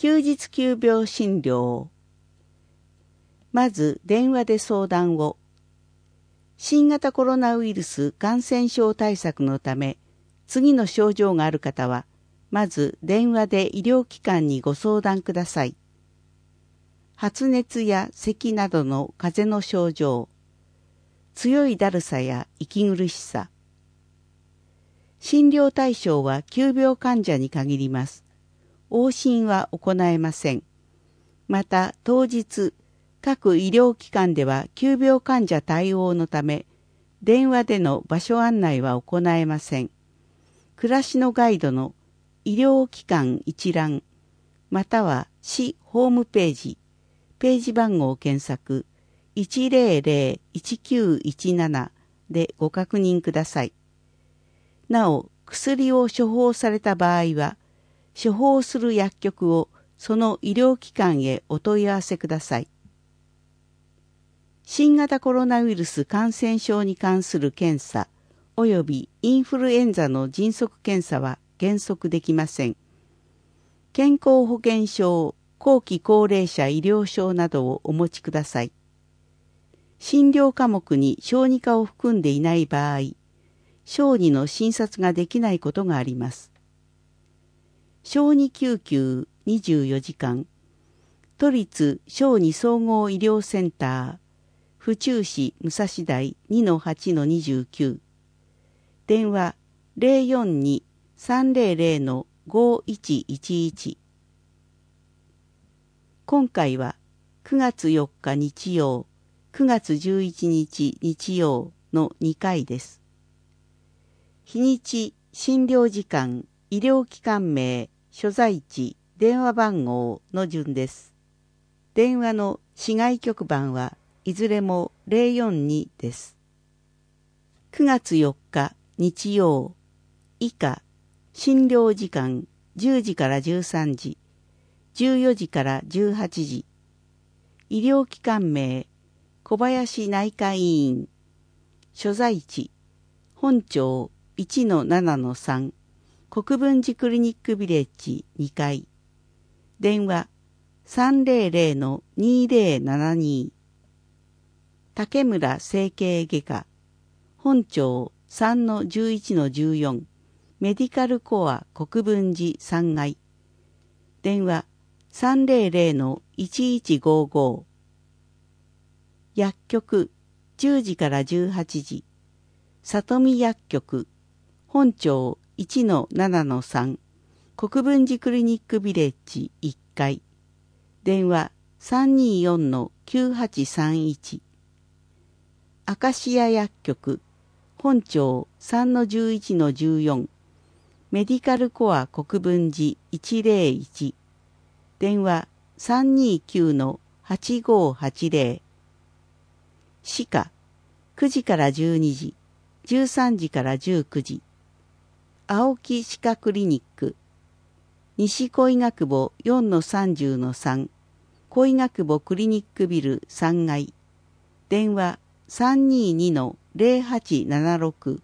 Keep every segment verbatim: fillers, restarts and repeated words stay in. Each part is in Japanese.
休日急病診療。まず電話で相談を。新型コロナウイルス感染症対策のため、次の症状がある方は、まず電話で医療機関にご相談ください。発熱や咳などの風邪の症状、強いだるさや息苦しさ。診療対象は急病患者に限ります。往診は行えません。また当日、各医療機関では急病患者対応のため、電話での場所案内は行えません。暮らしのガイドの医療機関一覧、または市ホームページ、ページ番号を検索、いちぜろぜろ いちきゅういちななでご確認ください。なお、薬を処方された場合は、処方する薬局をその医療機関へお問い合わせください。新型コロナウイルス感染症に関する検査およびインフルエンザの迅速検査は原則できません。健康保険証、後期高齢者医療証などをお持ちください。診療科目に小児科を含んでいない場合、小児の診察ができないことがあります。小児救急にじゅうよじかん、都立小児総合医療センター、府中市武蔵台 にのはちのにじゅうきゅう、電話 ゼロよんに さんぜろぜろ ごいちいちいち。今回はくがつよっか日曜、くがつじゅういちにち日曜のにかいです。日にち、診療時間、医療機関名、所在地、電話番号の順です。電話の市外局番はいずれもゼロよんにです。くがつよっか日曜、以下、診療時間じゅうじからじゅうさんじ、じゅうよじからじゅうはちじ、医療機関名、小林内科医院、所在地、本町 いちのななのさん、国分寺クリニックビレッジにかい、電話 さんぜろぜろ にぜろななに、竹村整形外科、本町 さんのじゅういちのじゅうよん、メディカルコア国分寺さんがい、電話 さんぜろぜろ いちいちごご、薬局じゅうじからじゅうはちじ、里見薬局、本町 いちのななのさん、国分寺クリニックビレッジいっかい、電話 さんによんのきゅうはちさんいち、アカシア薬局、本町 さんのじゅういちのじゅうよん、メディカルコア国分寺いちぜろいち、電話 さんにきゅうのはちごはちぜろ、歯科くじからじゅうにじ、じゅうさんじからじゅうくじ、青木歯科クリニック、西小医学部 よんのさんじゅうのさん、小医学部クリニックビルさんがい、電話 さんににのぜろはちななろく、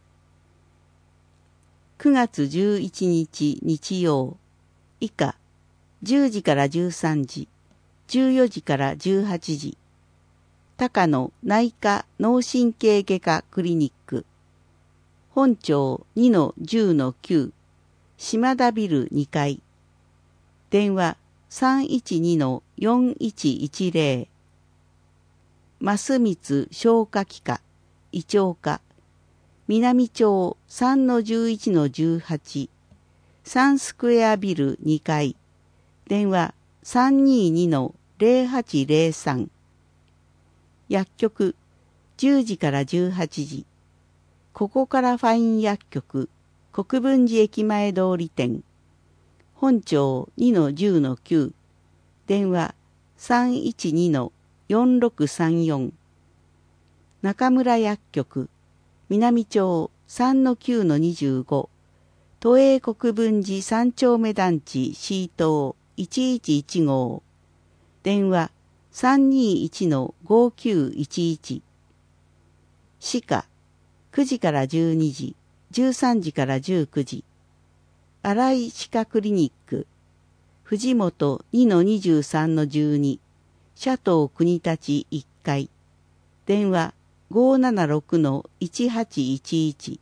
くがつじゅういちにち日曜、以下、じゅうじからじゅうさんじ、じゅうよじからじゅうはちじ、高野内科脳神経外科クリニック、本町 にのじゅうのきゅう、島田ビルにかい、電話 さんいちにのよんいちいちぜろ、増光消化器科、胃腸科、南町 さんのじゅういちのじゅうはち、サンスクエアビルにかい、電話 さんににのぜろはちぜろさん、薬局じゅうじからじゅうはちじ、ここからファイン薬局、国分寺駅前通り店、本町 にのじゅうのきゅう、電話 さんいちにのよんろくさんよん、中村薬局、南町 さんのきゅうのにじゅうご、都営国分寺三丁目団地 C 棟いちいちいちご、電話 さんにいちのごきゅういちいち、歯科くじからじゅうにじ、じゅうさんじからじゅうくじ、新井歯科クリニック、 藤本 にのにじゅうさんのじゅうに、シャトー国立いっかい、電話 ごーななろくのいちはちいちいち。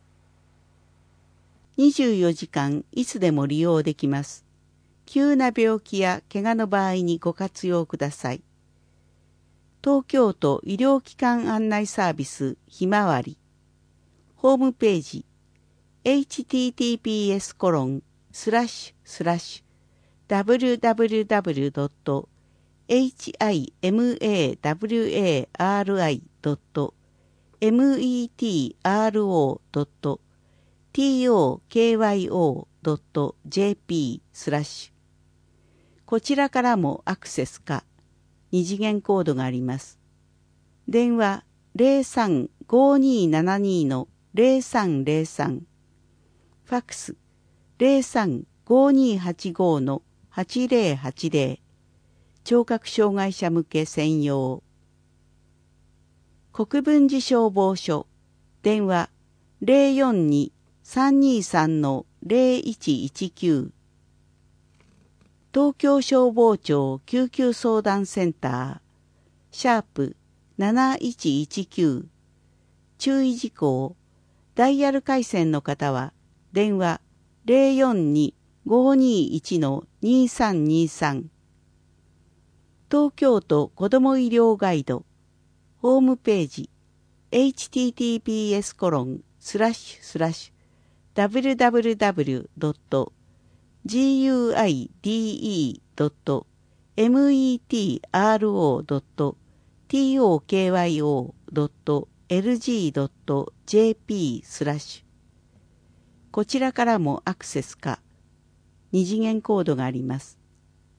にじゅうよじかんいつでも利用できます。急な病気や怪我の場合にご活用ください。東京都医療機関案内サービスひまわり。ホームページ エイチティーティーピーエスコロンスラッシュスラッシュダブリューダブリューダブリュードットエイチアイエムエーダブリューエーアールアイドットメトロドットトクドットジェーピー スラッシュ。こちらからもアクセスか二次元コードがあります。電話 ゼロさんごにーななに のゼロさんゼロさん。ファックス ゼロさんごにーはちご のはちゼロはちゼロ。聴覚障害者向け専用。国分寺消防署。電話ゼロよんにーさんにーさんのゼロいちいちきゅう。東京消防庁救急相談センター、シャープなないちいちきゅう。注意事項、ダイヤル回線の方は、電話ゼロよんにーごにーいちのにーさんにーさん。東京都子ども医療ガイド、ホームページ、エイチティーティーピーエスコロンスラッシュスラッシュダブリューダブリューダブリュードットグイドドットメトロドットトクドットエルジードットジェーピー スラッシュ。こちらからもアクセスか二次元コードがあります。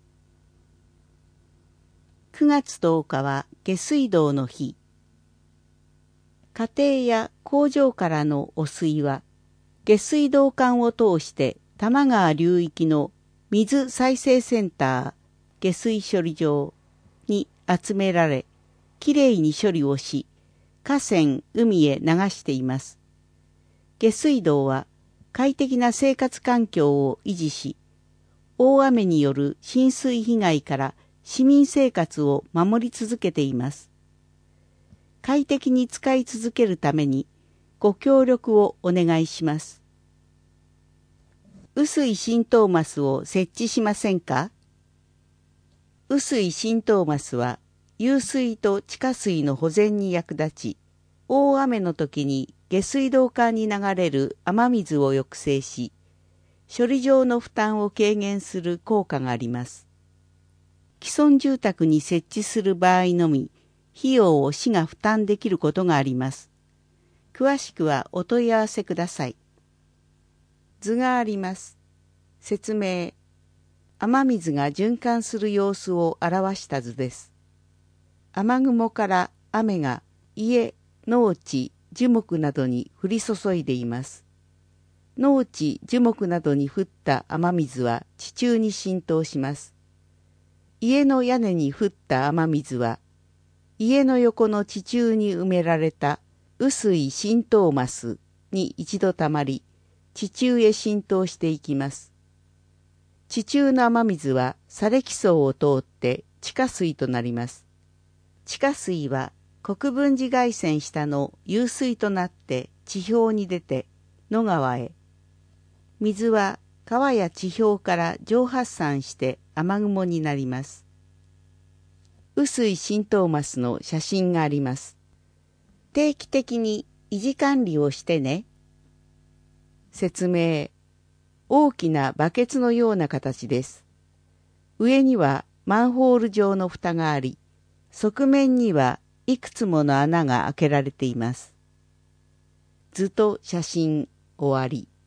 くがつとおかは下水道の日。家庭や工場からの汚水は下水道管を通して多摩川流域の水再生センター下水処理場に集められ、きれいに処理をし、河川、海へ流しています。下水道は快適な生活環境を維持し、大雨による浸水被害から市民生活を守り続けています。快適に使い続けるためにご協力をお願いします。雨水浸透マスを設置しませんか？雨水浸透マスは湧水と地下水の保全に役立ち、大雨の時に下水道管に流れる雨水を抑制し、処理場の負担を軽減する効果があります。既存住宅に設置する場合のみ、費用を市が負担できることがあります。詳しくはお問い合わせください。図があります。説明。雨水が循環する様子を表した図です。雨雲から雨が家、農地、樹木などに降り注いでいます。農地、樹木などに降った雨水は地中に浸透します。家の屋根に降った雨水は、家の横の地中に埋められた雨水浸透マスに一度たまり、地中へ浸透していきます。地中の雨水は砂礫層を通って地下水となります。地下水は国分寺外線下の湧水となって地表に出て野川へ。水は川や地表から蒸発散して雨雲になります。雨水浸透マスの写真があります。定期的に維持管理をしてね。説明。大きなバケツのような形です。上にはマンホール状の蓋があり、側面にはいくつもの穴が開けられています。図と写真終わり。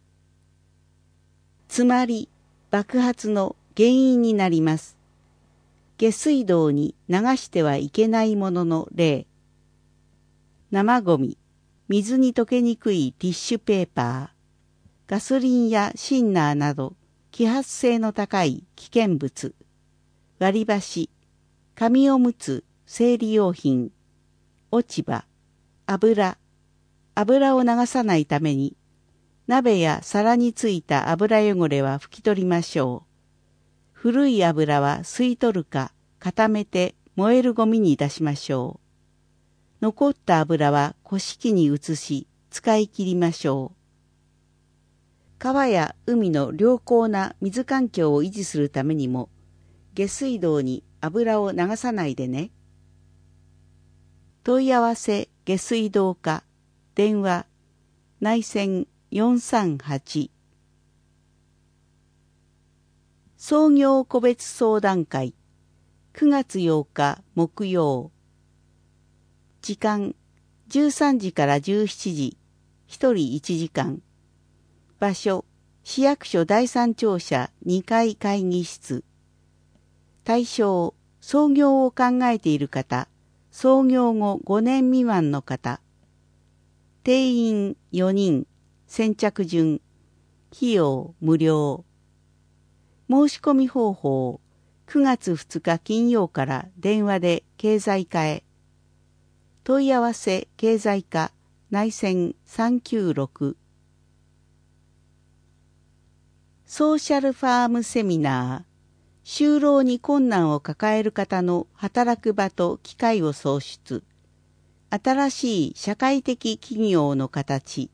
つまり爆発の原因になります。下水道に流してはいけないものの例。生ゴミ、水に溶けにくいティッシュペーパー、ガソリンやシンナーなど揮発性の高い危険物、割り箸、紙おむつ、生理用品、落ち葉、油、油を流さないために、鍋や皿についた油汚れは拭き取りましょう。 古い油は吸い取るか固めて燃えるゴミに出しましょう。残った油は古式に移し使い切りましょう。川や海の良好な水環境を維持するためにも下水道に油を流さないでね。問い合わせ下水道課電話内線よんさんはち。創業個別相談会くがつようか木曜。時間じゅうさんじからじゅうしちじ、ひとりいちじかん。場所市役所第三庁舎にかい会議室。対象創業を考えている方、創業後ごねん未満の方。定員よにん、先着順。費用無料。申し込み方法くがつふつか金曜から電話で経済課へ。問い合わせ経済課内線さんきゅうろく。ソーシャルファームセミナー、就労に困難を抱える方の働く場と機会を創出。新しい社会的企業の形。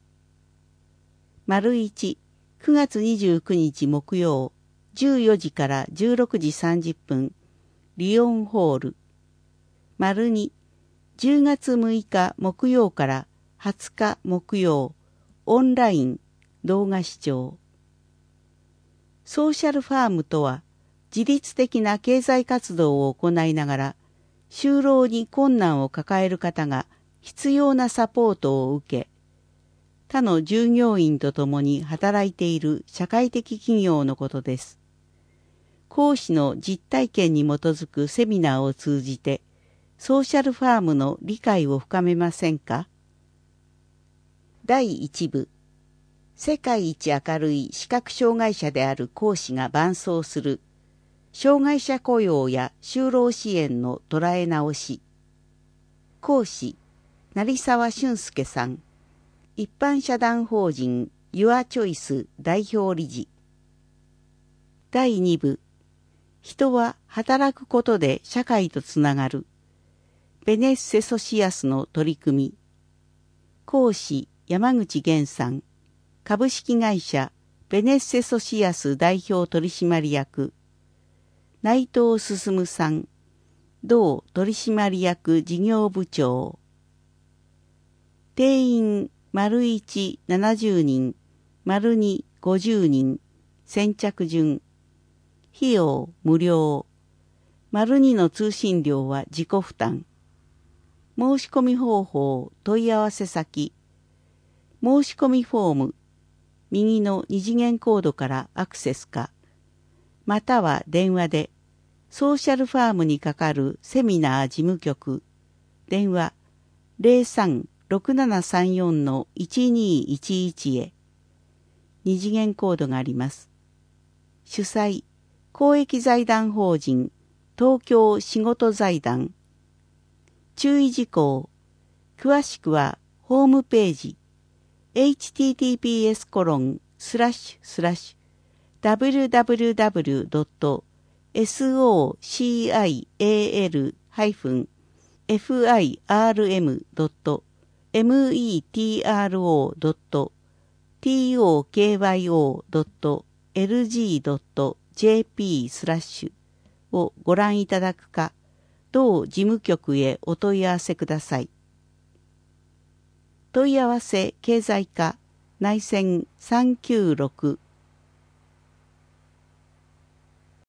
丸一、くがつにじゅうくにち木曜、じゅうよじからじゅうろくじさんじゅっぷん、リオンホール。丸二、じゅうがつむいか木曜からはつか木曜、オンライン、動画視聴。ソーシャルファームとは、自律的な経済活動を行いながら、就労に困難を抱える方が必要なサポートを受け、他の従業員と共に働いている社会的企業のことです。講師の実体験に基づくセミナーを通じて、ソーシャルファームの理解を深めませんか？だいいち部、世界一明るい視覚障害者である講師が伴走する障害者雇用や就労支援の捉え直し。講師、成沢俊介さん。一般社団法人ユアチョイス代表理事。だいに部、人は働くことで社会とつながる。ベネッセソシアスの取り組み。講師、山口源さん。株式会社ベネッセソシアス代表取締役。内藤進さん。同取締役事業部長。定員丸一ななじゅうにん、丸二ごじゅうにん、先着順。費用無料。丸二の通信料は自己負担。申し込み方法、問い合わせ先。申し込みフォーム、右の二次元コードからアクセスか、または電話で、ソーシャルファームにかかるセミナー事務局、電話 ゼロさん ろくななさんよん いちにいちいち へ、二次元コードがあります。主催、公益財団法人、東京仕事財団。注意事項、詳しくはホームページ、エイチティーティーピーエスコロンスラッシュスラッシュダブリューダブリューダブリュードットソーシャルハイフンファイアールエムドットメトロドットトクドットエルジードットジェーピースラッシュをご覧いただくか、同事務局へお問い合わせください。問い合わせ経済課内線さんきゅうろく